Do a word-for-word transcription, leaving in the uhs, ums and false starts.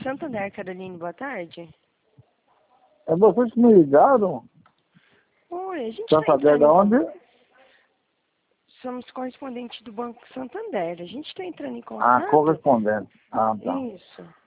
Santander, Caroline, boa tarde. É vocês que me ligaram? Oi, a gente Santander tá da onde? Somos correspondentes do Banco Santander. A gente está entrando em Ah, contato. correspondente. Ah, tá. Isso.